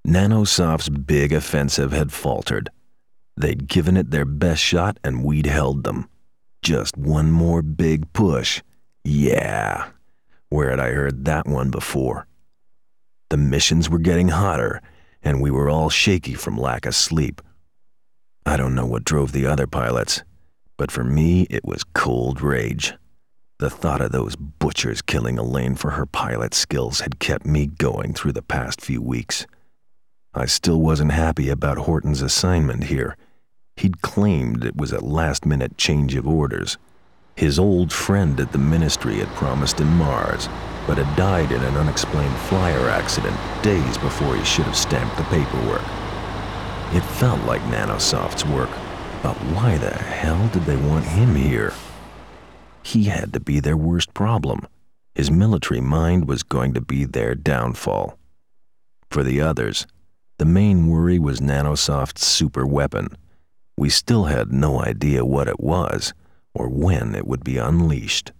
Nanosoft's big offensive had faltered. They'd given it their best shot and we'd held them. Just one more big push. Yeah. Where had I heard that one before? The missions were getting hotter, and we were all shaky from lack of sleep. I don't know what drove the other pilots, but for me it was cold rage. The thought of those butchers killing Elaine for her pilot skills had kept me going through the past few weeks. I still wasn't happy about Horton's assignment here. He'd claimed it was a last-minute change of orders. His old friend at the ministry had promised him Mars, but had died in an unexplained flyer accident days before he should have stamped the paperwork. It felt like Nanosoft's work, but why the hell did they want him here? He had to be their worst problem. His military mind was going to be their downfall. For the others, the main worry was Nanosoft's super weapon. We still had no idea what it was, or when it would be unleashed.